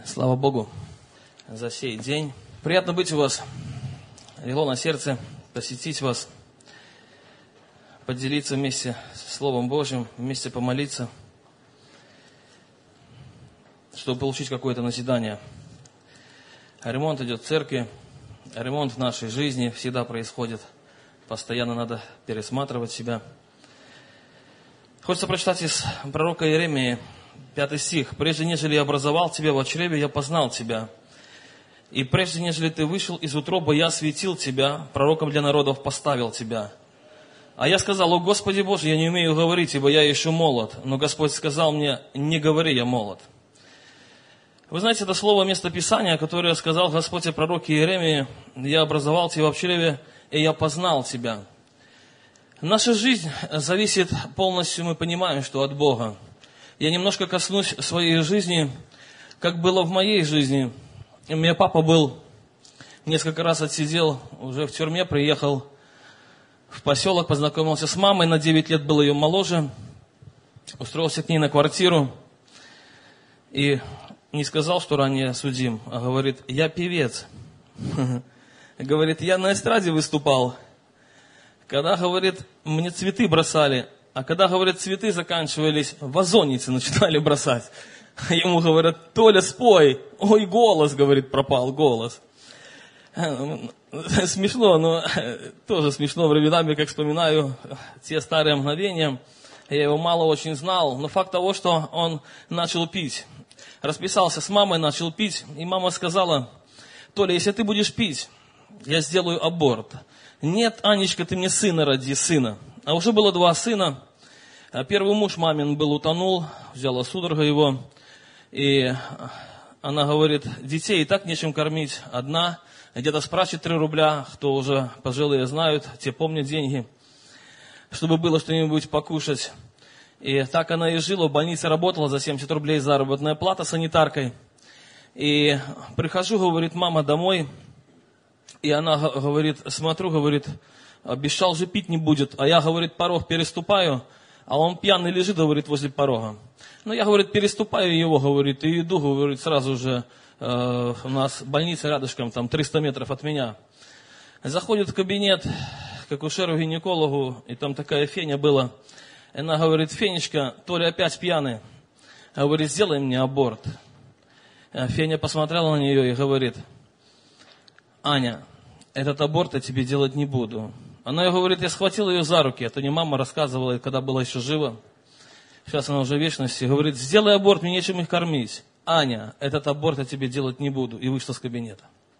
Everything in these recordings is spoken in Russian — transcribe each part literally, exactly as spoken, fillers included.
Слава Богу за сей день. Приятно быть у вас. Легло на сердце посетить вас, поделиться вместе с Словом Божьим, вместе помолиться, чтобы получить какое-то назидание. Ремонт идет в церкви, ремонт в нашей жизни всегда происходит. Постоянно надо пересматривать себя. Хочется прочитать из пророка Иеремии, пятый стих. «Прежде, нежели я образовал тебя в чреве, я познал тебя. И прежде, нежели ты вышел из утробы, я осветил тебя, пророком для народов поставил тебя. А я сказал: о Господи Боже, я не умею говорить, ибо я еще молод. Но Господь сказал мне: не говори, я молод». Вы знаете, это слово местописания, которое сказал Господь о пророке Иеремии: «Я образовал тебя в чреве, и я познал тебя». Наша жизнь зависит полностью, мы понимаем, что от Бога. Я немножко коснусь своей жизни, как было в моей жизни. У меня папа был, несколько раз отсидел, уже в тюрьме, приехал в поселок, познакомился с мамой, на девять лет был ее моложе, устроился к ней на квартиру и не сказал, что ранее судим, а говорит: я певец. Говорит, я на эстраде выступал. Когда, говорит, мне цветы бросали, а когда, говорит, цветы заканчивались, вазонницы начинали бросать. Ему говорят: Толя, спой. Ой, голос, говорит, пропал, голос. Смешно, но тоже смешно временами, как вспоминаю те старые мгновения. Я его мало очень знал, но факт того, что он начал пить. Расписался с мамой, начал пить, и мама сказала: Толя, если ты будешь пить, я сделаю аборт. Нет, Анечка, ты мне сына роди, сына. А уже было два сына. Первый муж мамин был, утонул, взяла судорога его. И она говорит: детей и так нечем кормить. Одна, где-то спрашивает три рубля, кто уже пожилые знают, те помнят деньги, чтобы было что-нибудь покушать. И так она и жила, в больнице работала за семьдесят рублей заработная плата санитаркой. И прихожу, говорит, мама домой, и она говорит, смотрю, говорит, обещал же пить не будет, а я, говорит, порог переступаю, а он пьяный лежит, говорит, возле порога. Ну, я, говорит, переступаю его, говорит, и иду, говорит, сразу же, э, у нас больница рядышком, там, триста метров от меня. Заходит в кабинет к акушеру-гинекологу, и там такая Феня была. Она говорит: Фенечка, Толя опять пьяный. Говорит: сделай мне аборт. Феня посмотрела на нее и говорит: Аня, этот аборт я тебе делать не буду. Она ей говорит: я схватил ее за руки. Это не мама рассказывала, когда была еще жива. Сейчас она уже в вечности. Говорит: сделай аборт, мне нечем их кормить. Аня, этот аборт я тебе делать не буду. И вышла с кабинета.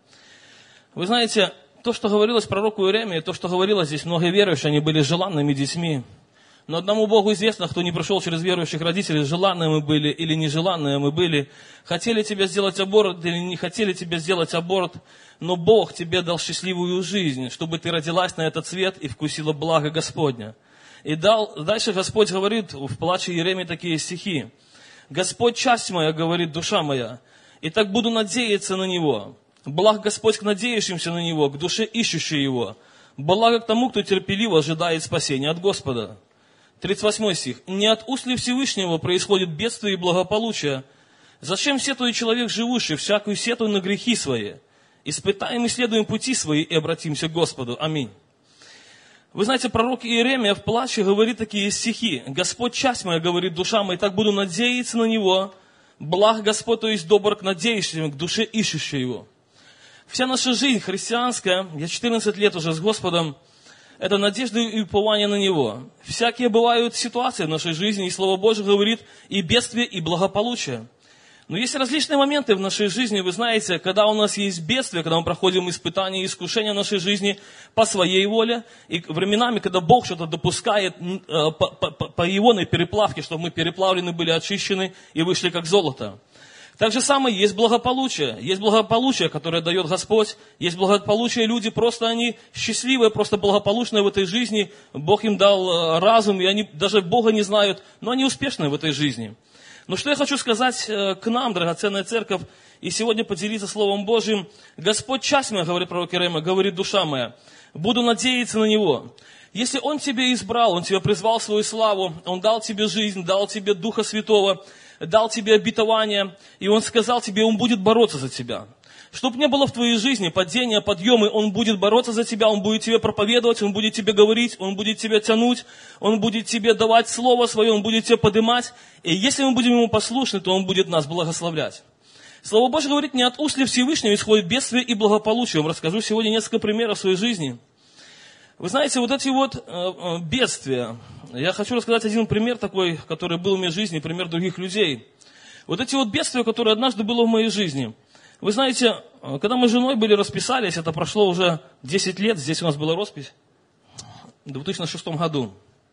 Вы знаете, то, что говорилось пророку Иеремии, то, что говорилось здесь, многие верующие, они были желанными детьми. Но одному Богу известно, кто не прошел через верующих родителей, желанные мы были или нежеланные мы были. Хотели тебе сделать аборт или не хотели тебе сделать аборт, но Бог тебе дал счастливую жизнь, чтобы ты родилась на этот свет и вкусила благо Господня. И дал, дальше Господь говорит в плаче Иеремии такие стихи. Господь, часть моя, говорит душа моя, и так буду надеяться на Него. Благ Господь к надеющимся на Него, к душе ищущей Его. Благо к тому, кто терпеливо ожидает спасения от Господа. тридцать восьмой стих. «Не от уст ли Всевышнего происходит бедствие и благополучие? Зачем сетует человек живущий, всякую сетует на грехи свои? Испытаем и исследуем пути свои и обратимся к Господу». Аминь. Вы знаете, пророк Иеремия в плаче говорит такие стихи. «Господь, часть моя, говорит душа моя, и так буду надеяться на Него. Благ Господь, то есть добр к надеющим, к душе ищущей Его». Вся наша жизнь христианская, я четырнадцать лет уже с Господом, это надежда и упование на Него. Всякие бывают ситуации в нашей жизни, и Слово Божие говорит и бедствие, и благополучие. Но есть различные моменты в нашей жизни, вы знаете, когда у нас есть бедствие, когда мы проходим испытания и искушения в нашей жизни по своей воле, и временами, когда Бог что-то допускает по, по, по Его переплавке, чтобы мы переплавлены были, очищены и вышли как золото. Так же самое есть благополучие. Есть благополучие, которое дает Господь. Есть благополучие, люди просто они счастливые, просто благополучные в этой жизни. Бог им дал разум, и они даже Бога не знают, но они успешны в этой жизни. Но что я хочу сказать к нам, драгоценная церковь, и сегодня поделиться Словом Божьим. Господь, часть моя, говорит пророк Иеремия, говорит душа моя, буду надеяться на Него. Если Он тебя избрал, Он тебя призвал в свою славу, Он дал тебе жизнь, дал тебе Духа Святого, дал тебе обетование, и Он сказал тебе, Он будет бороться за тебя. Чтоб не было в твоей жизни падения, подъемы, Он будет бороться за тебя, Он будет тебе проповедовать, Он будет тебе говорить, Он будет тебя тянуть, Он будет тебе давать Слово Свое, Он будет тебя поднимать. И если мы будем Ему послушны, то Он будет нас благословлять. Слово Божье говорит, не от уст ли Всевышнего исходит бедствие и благополучие. Я вам расскажу сегодня несколько примеров своей жизни. Вы знаете, вот эти вот э, бедствия, я хочу рассказать один пример такой, который был в моей жизни, пример других людей. Вот эти вот бедствия, которые однажды было в моей жизни. Вы знаете, когда мы с женой были, расписались, это прошло уже десять лет, здесь у нас была роспись, в две тысячи шестом году.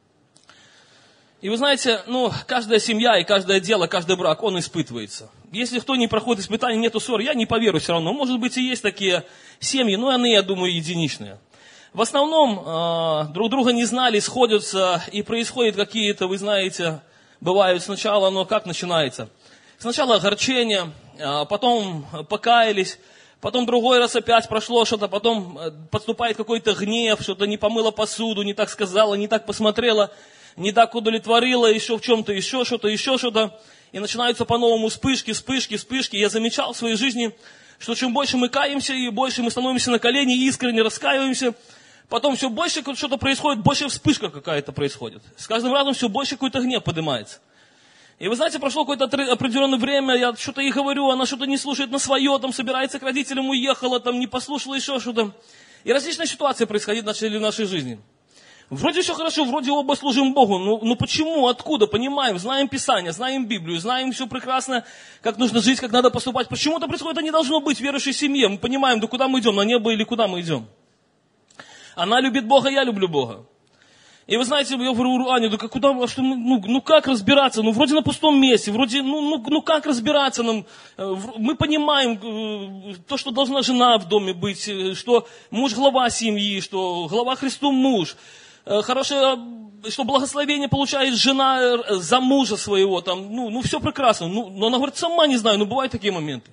И вы знаете, ну, каждая семья и каждое дело, каждый брак, он испытывается. Если кто не проходит испытания, нету ссор, я не поверю все равно. Может быть, и есть такие семьи, но они, я думаю, единичные. В основном э, друг друга не знали, сходятся, и происходят какие-то, вы знаете, бывают сначала, но как начинается? Сначала огорчение, а потом покаялись, потом другой раз опять прошло что-то, потом подступает какой-то гнев, что-то не помыла посуду, не так сказала, не так посмотрела, не так удовлетворила, еще в чем-то, еще что-то, еще что-то. И начинаются по-новому вспышки, вспышки, вспышки. Я замечал в своей жизни, что чем больше мы каемся, и больше мы становимся на колени, искренне раскаиваемся, потом все больше что-то происходит, больше вспышка какая-то происходит. С каждым разом все больше какой-то гнев поднимается. И вы знаете, прошло какое-то определенное время, я что-то ей говорю, она что-то не слушает на свое, там собирается к родителям, уехала, там не послушала еще что-то. И различные ситуации происходить начали в нашей жизни. Вроде все хорошо, вроде оба служим Богу, но, но почему, откуда, понимаем, знаем Писание, знаем Библию, знаем все прекрасно, как нужно жить, как надо поступать. Почему это происходит, это не должно быть в верующей семье. Мы понимаем, да куда мы идем, на небо или куда мы идем. Она любит Бога, я люблю Бога. И вы знаете, я говорю, Аня, да куда, что, ну, ну как разбираться? Ну вроде на пустом месте, вроде, ну, ну, ну как разбираться нам? Мы понимаем то, что должна жена в доме быть, что муж глава семьи, что глава Христу муж. Хорошее, что благословение получает жена за мужа своего, там, ну, ну все прекрасно. Ну, но она говорит, сама не знаю, но бывают такие моменты.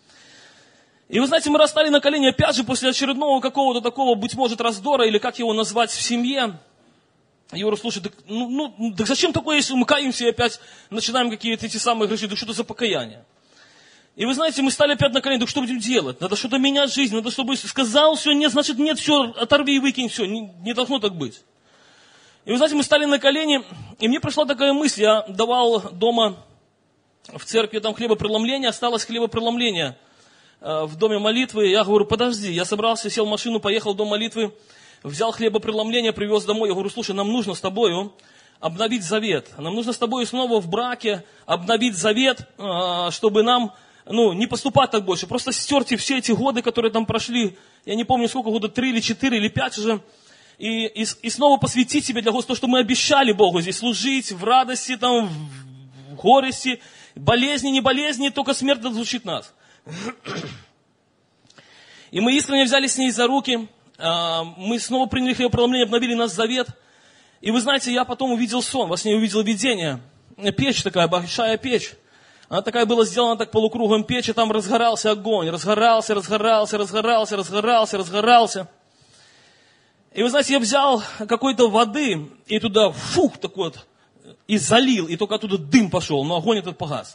И вы знаете, мы расстали на колени опять же после очередного какого-то такого, быть может, раздора, или как его назвать в семье. Я говорю, слушай, так, ну, ну, так зачем такое, если мы каемся и опять начинаем какие-то эти самые греши, да что это за покаяние? И вы знаете, мы стали опять на колени, так что будем делать? Надо что-то менять жизнь, надо, чтобы сказал все, нет, значит нет, все, оторви и выкинь, все, не, не должно так быть. И вы знаете, мы стали на колени, и мне пришла такая мысль, я давал дома в церкви там хлебопреломление, осталось хлебопреломление э, в доме молитвы, я говорю, подожди, я собрался, сел в машину, поехал в дом молитвы, взял хлебопреломление, привез домой. Я говорю, слушай, нам нужно с тобою обновить завет. Нам нужно с тобой снова в браке обновить завет, чтобы нам, ну, не поступать так больше. Просто стерти все эти годы, которые там прошли. Я не помню, сколько года, три или четыре или пять уже. И, и, и снова посвятить себя для Господа, что мы обещали Богу здесь служить в радости, там, в горести, болезни, не болезни, только смерть разлучит нас. И мы искренне взяли с ней за руки. Мы снова приняли хлебопреломление, обновили наш завет. И вы знаете, я потом увидел сон, во сне увидел видение. Печь такая, большая печь. Она такая была сделана так полукругом печь, и там разгорался огонь. Разгорался, разгорался, разгорался, разгорался, разгорался. И вы знаете, я взял какой-то воды и туда фух такой вот, и залил, и только оттуда дым пошел, но огонь этот погас.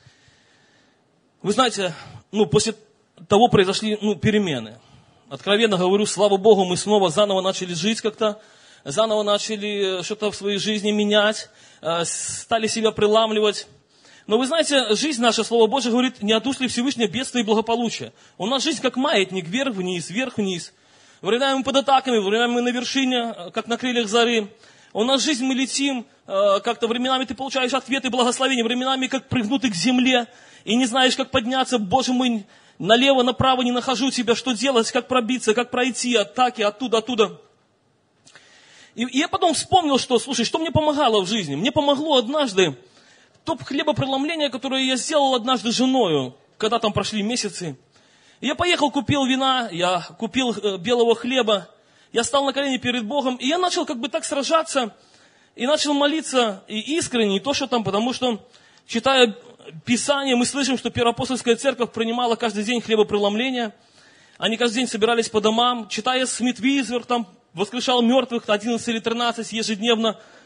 Вы знаете, ну после того произошли ну, перемены. Откровенно говорю, слава Богу, мы снова заново начали жить как-то, заново начали что-то в своей жизни менять, стали себя преламливать. Но вы знаете, жизнь наша, Слово Божие говорит, не от уст ли Всевышнего бедствия и благополучия. У нас жизнь как маятник, вверх-вниз, вверх-вниз. Временами мы под атаками, временами мы на вершине, как на крыльях зари. У нас жизнь, мы летим, как-то временами ты получаешь ответы, благословения, временами как пригнуты к земле, и не знаешь, как подняться, Боже мой, налево, направо не нахожу тебя, что делать, как пробиться, как пройти, атаки, оттуда, оттуда. И, и я потом вспомнил, что, слушай, что мне помогало в жизни? Мне помогло однажды то хлебопреломление, которое я сделал однажды с женою, когда там прошли месяцы. И я поехал, купил вина, я купил э, белого хлеба, я стал на колени перед Богом, и я начал как бы так сражаться, и начал молиться, и искренне, и то, что там, потому что, читая Писание, мы слышим, что Первоапостольская церковь принимала каждый день хлебопреломление. Они каждый день собирались по домам. Читая Смит Визер, там воскрешал мертвых одиннадцать или тринадцать ежедневно.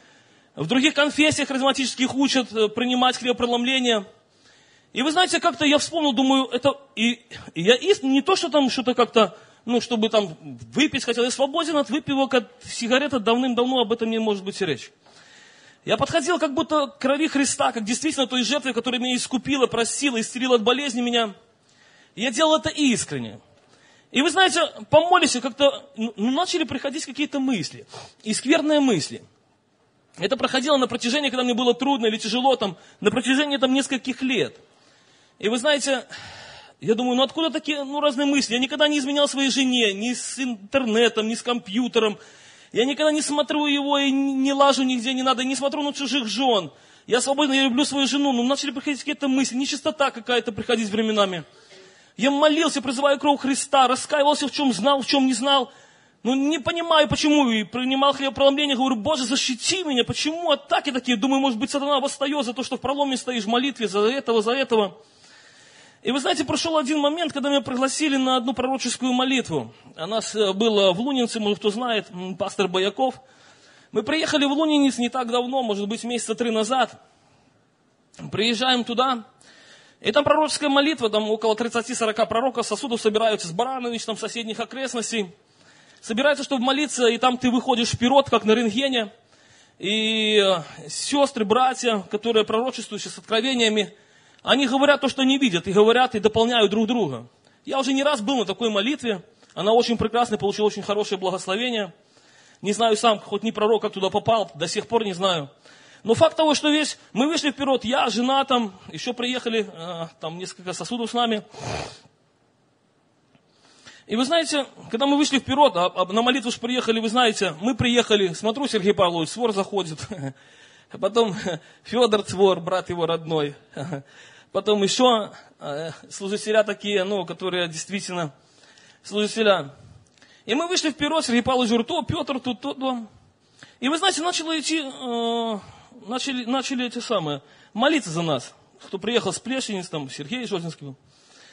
В других конфессиях харизматических учат принимать хлебопроломление. И вы знаете, как-то я вспомнил, думаю, это... И, и я и, не то, что там что-то как-то, ну, чтобы там выпить хотел. Я свободен от выпивок, от сигареты, давным-давно об этом не может быть и речь. Я подходил как будто к крови Христа, как действительно той жертвой, которая меня искупила, простила, исцелила от болезни меня. И я делал это искренне. И вы знаете, помолились, и как-то ну, начали приходить какие-то мысли. И скверные мысли. Это проходило на протяжении, когда мне было трудно или тяжело, там, на протяжении там, нескольких лет. И вы знаете, я думаю, ну откуда такие ну, разные мысли? Я никогда не изменял своей жене, ни с интернетом, ни с компьютером. Я никогда не смотрю его и не лажу нигде, не надо, и не смотрю на чужих жен. Я свободен, я люблю свою жену. Ну, начали приходить какие-то мысли, нечистота какая-то приходить временами. Я молился, призывая кровь Христа, раскаивался, в чем знал, в чем не знал. Ну, не понимаю, почему. И принимал хлебопроломление, говорю, Боже, защити меня. Почему атаки такие? Думаю, может быть, сатана восстает за то, что в проломе стоишь в молитве, за этого, за этого. И вы знаете, прошел один момент, когда меня пригласили на одну пророческую молитву. У нас было в Лунинце, может, кто знает, пастор Бояков. Мы приехали в Лунинец не так давно, может быть, месяца три назад. Приезжаем туда. И там пророческая молитва, там около тридцати-сорока пророков сосудов собираются с Баранович, там соседних окрестностей. Собираются, чтобы молиться, и там ты выходишь вперед, как на рентгене. И сестры, братья, которые пророчествуют с откровениями, они говорят то, что не видят, и говорят, и дополняют друг друга. Я уже не раз был на такой молитве. Она очень прекрасная, получила очень хорошее благословение. Не знаю сам, хоть не пророк, как туда попал, до сих пор не знаю. Но факт того, что весь, мы вышли вперед, я, жена там, еще приехали, там несколько сосудов с нами. И вы знаете, когда мы вышли вперед, а, а на молитву же приехали, вы знаете, мы приехали, смотрю, Сергей Павлович, свор заходит. Потом Федор Цвор, брат его родной. Потом еще служителя такие, ну, которые действительно служителя. И мы вышли вперед, Сергей Павлович говорит, то, Петр, тут, то, то. И вы знаете, начало идти, э, начали, начали эти самые, молиться за нас. Кто приехал с Плешениц, там, Сергей Жозинский был.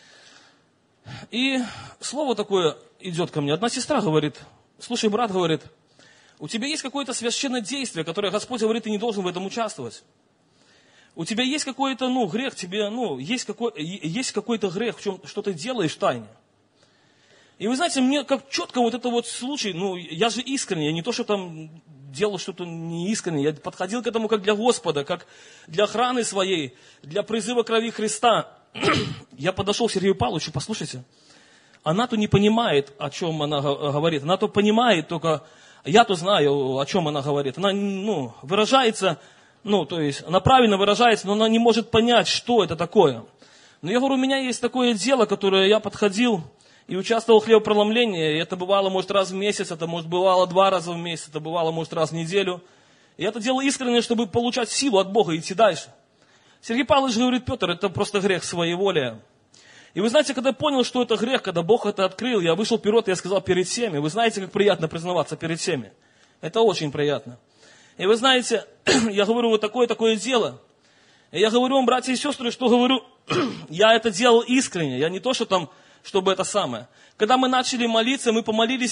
И слово такое идет ко мне. Одна сестра говорит, слушай, брат, говорит, у тебя есть какое-то священное действие, которое Господь говорит, ты не должен в этом участвовать. У тебя есть какой-то, ну, грех, тебе, ну, есть, какой, есть какой-то грех, в чем, что ты делаешь в тайне. И вы знаете, мне как четко вот это вот случай, ну, я же искренне, я не то, что там делал что-то неискренне, я подходил к этому как для Господа, как для охраны своей, для призыва крови Христа. Я подошел к Сергею Павловичу, послушайте, она-то не понимает, о чем она говорит, она-то понимает только, я-то знаю, о чем она говорит, она, ну, выражается, ну, то есть, она правильно выражается, но она не может понять, что это такое. Но я говорю, у меня есть такое дело, которое я подходил и участвовал в хлебопроломлении, и это бывало, может, раз в месяц, это, может, бывало два раза в месяц, это бывало, может, раз в неделю. И это дело искренне, чтобы получать силу от Бога и идти дальше. Сергей Павлович говорит, Петр, это просто грех своеволия. И вы знаете, когда я понял, что это грех, когда Бог это открыл, я вышел вперед, и я сказал перед всеми. Вы знаете, как приятно признаваться перед всеми. Это очень приятно. И вы знаете, я говорю, вот такое-такое дело. И я говорю вам, братья и сестры, что говорю, я это делал искренне. Я не то, что там, чтобы это самое. Когда мы начали молиться, мы помолились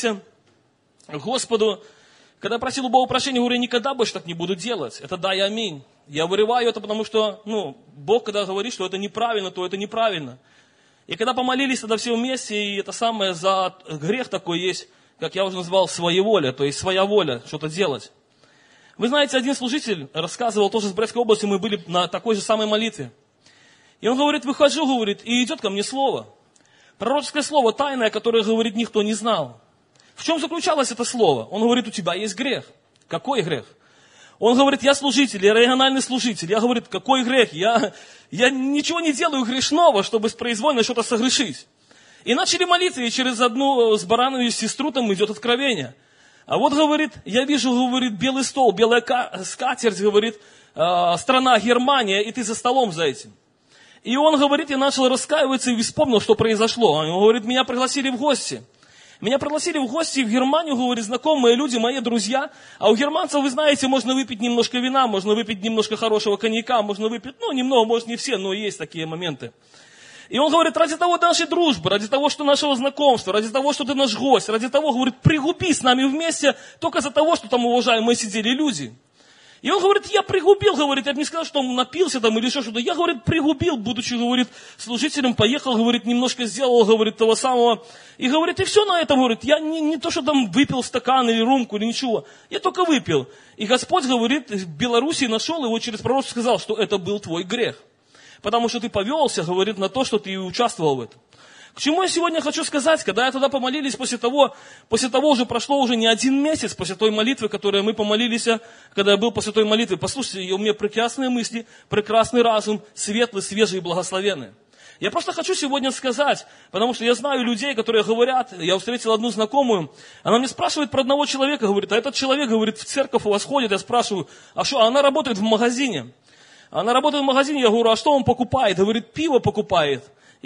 Господу. Когда просил у Бога прощения, говорю, никогда больше так не буду делать. Это да и аминь. Я вырываю это, потому что, ну, Бог, когда говорит, что это неправильно, то это неправильно. И когда помолились тогда все вместе, и это самое за грех такой есть, как я уже назвал, своеволие, то есть своя воля, что-то делать. Вы знаете, один служитель рассказывал, тоже с Брестской области, мы были на такой же самой молитве. И он говорит, выхожу, говорит, и идет ко мне слово. Пророческое слово, тайное, которое, говорит, никто не знал. В чем заключалось это слово? Он говорит, у тебя есть грех. Какой грех? Он говорит, я служитель, я региональный служитель. Я, говорит, какой грех? Я, я ничего не делаю грешного, чтобы произвольно что-то согрешить. И начали молиться, и через одну с Барановой сестру там идет откровение. А вот, говорит, я вижу, говорит, белый стол, белая скатерть, говорит, страна Германия, и ты за столом за этим. И он, говорит, я начал раскаиваться и вспомнил, что произошло. Он говорит, меня пригласили в гости. Меня пригласили в гости в Германию, говорит, знакомые люди, мои друзья. А у германцев, вы знаете, можно выпить немножко вина, можно выпить немножко хорошего коньяка, можно выпить, ну, немного, может, не все, но есть такие моменты. И он говорит, ради того нашей дружбы, ради того, что нашего знакомства, ради того, что ты наш гость, ради того, говорит, пригуби с нами вместе, только за того, что там уважаемые сидели люди. И он говорит, я пригубил, говорит, я бы не сказал, что он напился там или еще что-то. Я, говорит, пригубил, будучи, говорит, служителем, поехал, говорит, немножко сделал, говорит, того самого. И говорит, и все на этом, говорит, я не, не то, что там выпил стакан или рюмку или ничего. Я только выпил. И Господь, говорит, в Беларуси нашел его через пророчество, сказал, что это был твой грех. Потому что ты повелся, говорит, на то, что ты участвовал в этом. К чему я сегодня хочу сказать, когда я туда помолились после того, после того уже прошло уже не один месяц, после той молитвы, которой мы помолились, когда я был после той молитвы, послушайте, у меня прекрасные мысли, прекрасный разум, светлый, свежий и благословенный. Я просто хочу сегодня сказать, потому что я знаю людей, которые говорят, я встретил одну знакомую, она мне спрашивает про одного человека, говорит, а этот человек, говорит, в церковь у вас ходит, я спрашиваю, а что, она работает в магазине. Она работает в магазине, я говорю, а что он покупает? Говорит, пиво покупает.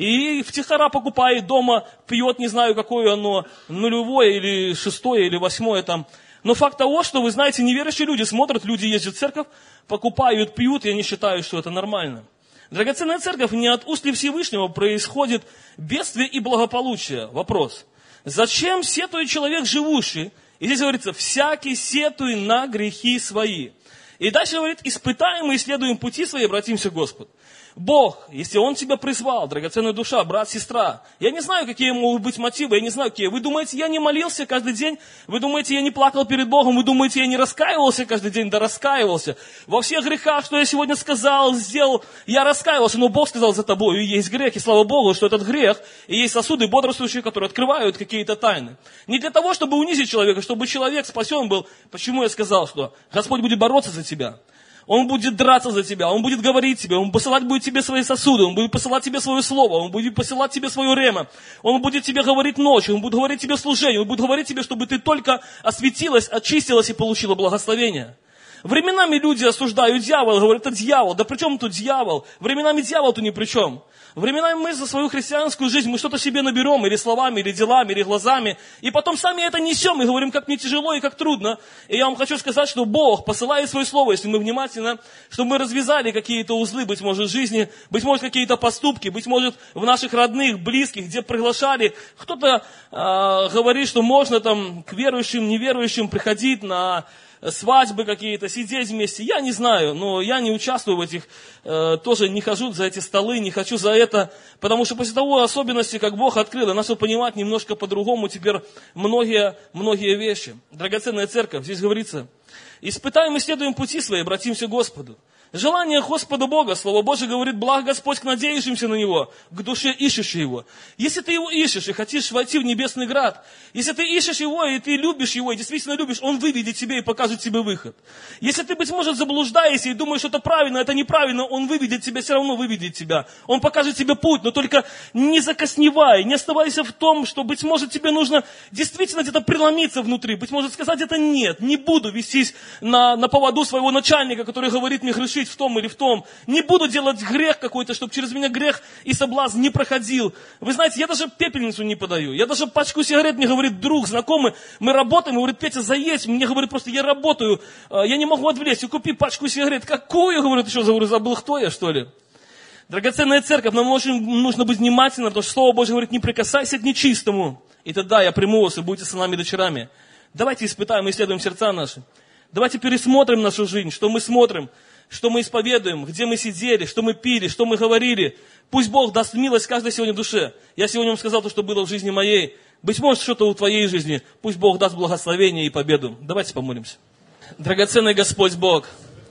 И втихаря покупает дома, пьет, не знаю, какое оно, нулевое или шестое или восьмое там. Но факт того, что, вы знаете, неверующие люди смотрят, люди ездят в церковь, покупают, пьют, и они считают, что это нормально. Драгоценная церковь, не от уст ли Всевышнего происходит бедствие и благополучие. Вопрос. Зачем сетует человек живущий? И здесь говорится, всякий сетуй на грехи свои. И дальше говорит, испытаем и исследуем пути свои, обратимся к Господу. Бог, если Он тебя призвал, драгоценная душа, брат, сестра, я не знаю, какие могут быть мотивы, я не знаю, какие. Вы думаете, я не молился каждый день? Вы думаете, я не плакал перед Богом? Вы думаете, я не раскаивался каждый день? Да раскаивался. Во всех грехах, что я сегодня сказал, сделал, я раскаивался, но Бог сказал за тобой, и есть грех, и слава Богу, что этот грех, и есть сосуды бодрствующие, которые открывают какие-то тайны. Не для того, чтобы унизить человека, чтобы человек спасен был. Почему я сказал, что Господь будет бороться за тебя? Он будет драться за тебя, Он будет говорить тебе, Он посылать будет тебе свои сосуды, Он будет посылать тебе свое слово, Он будет посылать тебе свое рема, Он будет тебе говорить ночью, Он будет говорить тебе служение, Он будет говорить тебе, чтобы ты только осветилась, очистилась и получила благословение. Временами люди осуждают дьявола, говорят, это дьявол, да при чем тут дьявол? Временами дьявол тут ни при чем. Временами мы за свою христианскую жизнь, мы что-то себе наберем, или словами, или делами, или глазами, и потом сами это несем, и говорим, как мне тяжело и как трудно. И я вам хочу сказать, что Бог посылает свое слово, если мы внимательно, чтобы мы развязали какие-то узлы, быть может, в жизни, быть может, какие-то поступки, быть может, в наших родных, близких, где приглашали. Кто-то э, говорит, что можно там к верующим, неверующим приходить на свадьбы какие-то, сидеть вместе. Я не знаю, но я не участвую в этих, э, тоже не хожу за эти столы, не хочу за это, потому что после того особенности, как Бог открыл, я начал понимать немножко по-другому теперь многие, многие вещи. Драгоценная церковь, здесь говорится, испытаем и исследуем пути свои, обратимся к Господу. Желание Господа Бога, Слово Божие говорит, благ Господь к надеющимся на Него, к душе ищущей Его. Если ты Его ищешь и хочешь войти в небесный град, если ты ищешь Его, и ты любишь Его, и действительно любишь, Он выведет тебя и покажет тебе выход. Если ты, быть может, заблуждаешься и думаешь, что это правильно, это неправильно, Он выведет тебя, все равно выведет тебя. Он покажет тебе путь, но только не закосневай, не оставайся в том, что, быть может, тебе нужно действительно где-то преломиться внутри, быть может, сказать это нет, не буду вестись на, на поводу своего начальника, который говорит мне грешить в том или в том. Не буду делать грех какой-то, чтобы через меня грех и соблазн не проходил. Вы знаете, я даже пепельницу не подаю. Я даже пачку сигарет, мне говорит друг, знакомый, мы работаем, говорит, Петя, заедь. Мне говорит, просто я работаю, я не могу отвлечься, купи пачку сигарет. Какую? Говорю, ты что, говорю, забыл, кто я, что ли? Драгоценная церковь, нам очень нужно быть внимательным, потому что Слово Божье говорит, не прикасайся к нечистому. И тогда я приму вас, и будете сынами и дочерями. Давайте испытаем и исследуем сердца наши. Давайте пересмотрим нашу жизнь, что мы смотрим, что мы исповедуем, где мы сидели, что мы пили, что мы говорили. Пусть Бог даст милость каждой сегодня душе. Я сегодня вам сказал то, что было в жизни моей. Быть может, что-то у твоей жизни. Пусть Бог даст благословение и победу. Давайте помолимся. Драгоценный Господь Бог,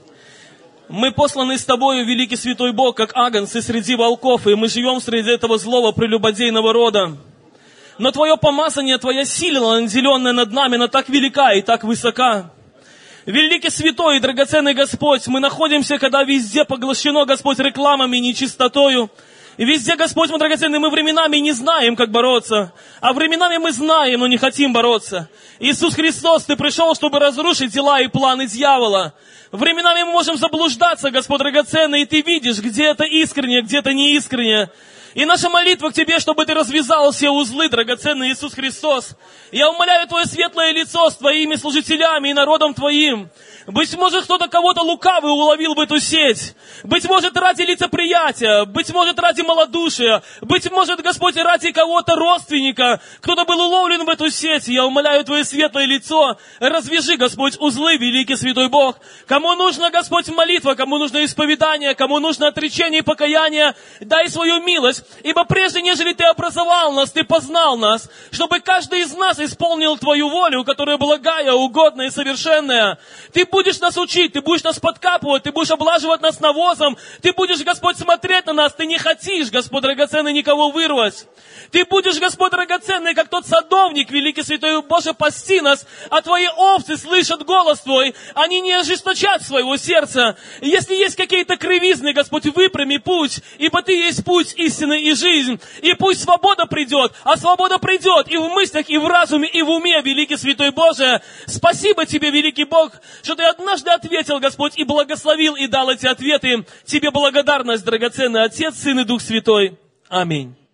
мы посланы с Тобою, великий святой Бог, как агнцы среди волков, и мы живем среди этого злого прелюбодейного рода. Но Твое помазание, Твоя сила, наделенная над нами, она так велика и так высока. Великий святой и драгоценный Господь, мы находимся, когда везде поглощено, Господь, рекламами, нечистотою. И везде, Господь, мы драгоценный, мы временами не знаем, как бороться. А временами мы знаем, но не хотим бороться. Иисус Христос, Ты пришел, чтобы разрушить дела и планы дьявола. Временами мы можем заблуждаться, Господь драгоценный, и Ты видишь, где это искренне, где это неискренне. И наша молитва к Тебе, чтобы Ты развязал все узлы, драгоценный Иисус Христос. Я умоляю Твое светлое лицо с Твоими служителями и народом Твоим. Быть может, кто-то кого-то лукавый уловил в эту сеть. Быть может, ради лицеприятия. Быть может, ради малодушия. Быть может, Господь, ради кого-то родственника. Кто-то был уловлен в эту сеть. Я умоляю Твое светлое лицо. Развяжи, Господь, узлы, великий святой Бог. Кому нужно, Господь, молитва, кому нужно исповедание, кому нужно отречение и покаяние, дай свою милость. Ибо прежде, нежели Ты образовал нас, Ты познал нас, чтобы каждый из нас исполнил Твою волю, которая благая, угодная и совершенная. Ты будешь нас учить, Ты будешь нас подкапывать, Ты будешь облаживать нас навозом, Ты будешь, Господь, смотреть на нас, Ты не хотишь, Господь драгоценный, никого вырвать. Ты будешь, Господь драгоценный, как тот садовник, великий святой Боже, пасти нас, а Твои овцы слышат голос Твой, они не ожесточат своего сердца. Если есть какие-то кривизны, Господь, выпрями путь, ибо Ты есть путь, истина и жизнь. И пусть свобода придет, а свобода придет и в мыслях, и в разуме, и в уме, великий святой Боже. Спасибо Тебе, великий Бог, что Ты однажды ответил, Господь, и благословил, и дал эти ответы. Тебе благодарность, драгоценный Отец, Сын и Дух Святой. Аминь.